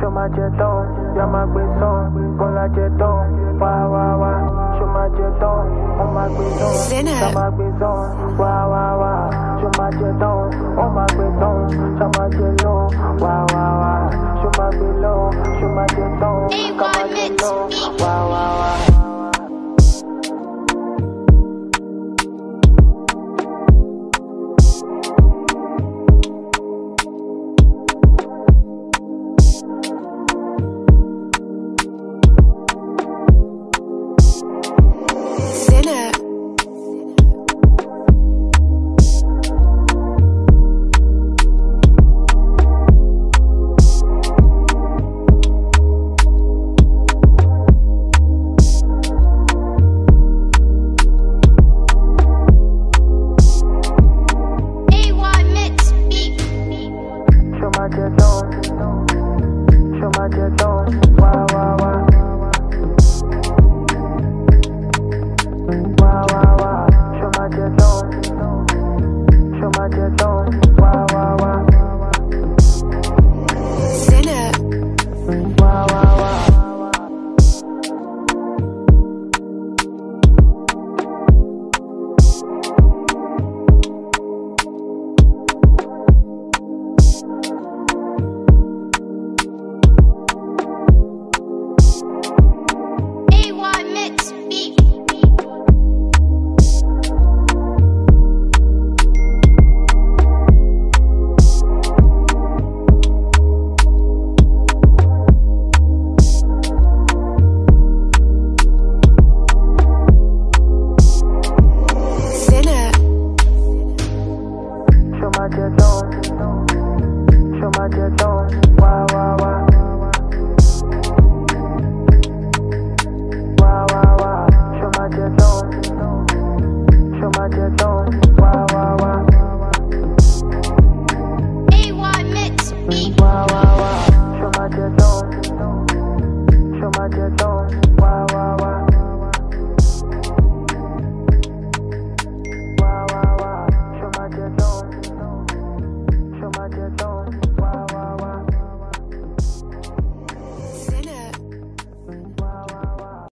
Chama jetão, chama guizão, cola jetão, wá wá wá. Chama jetão, uma guizão, chama guizão, wá wá wá. Chama jetão, uma guizão, chama gelão, wá wá wá. Chama bilão, chama jetão, chama gelão, wá wá wá. Chama jetão, wá wá wá. Wá wá wá. Chama jetão, wá wá wá. Wá wá wá. Chama jetão, wá wá wá. Wá wá wá. Chama jetão,